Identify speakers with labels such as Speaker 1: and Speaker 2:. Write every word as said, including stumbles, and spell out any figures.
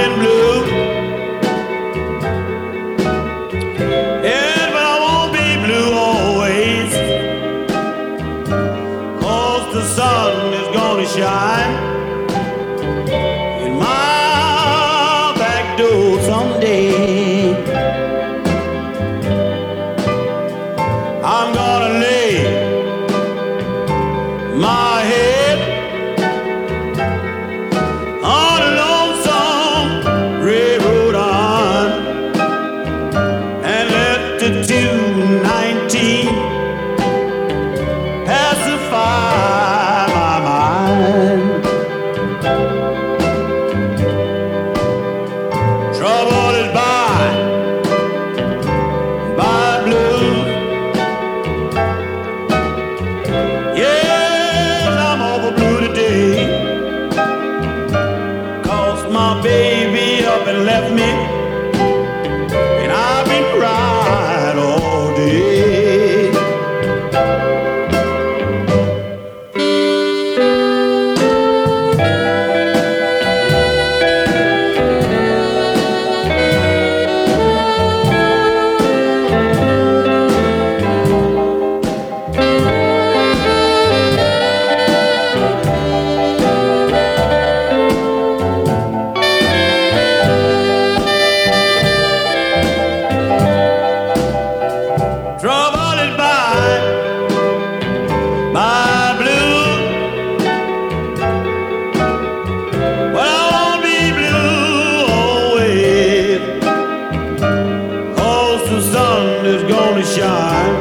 Speaker 1: been blue. Yeah, but I won't be blue always, 'cause the sun is gonna shine in my back door someday. I'm gonna lay my head on a lonesome railroad arm and let the two nineteen pacify my mind. Trouble is by, by blue. Yes, I'm over blue today, 'cause my baby up and left me, and I've been crying all day. Trouble is by, by blue. Well, I won't be blue always, 'cause the sun is gonna shine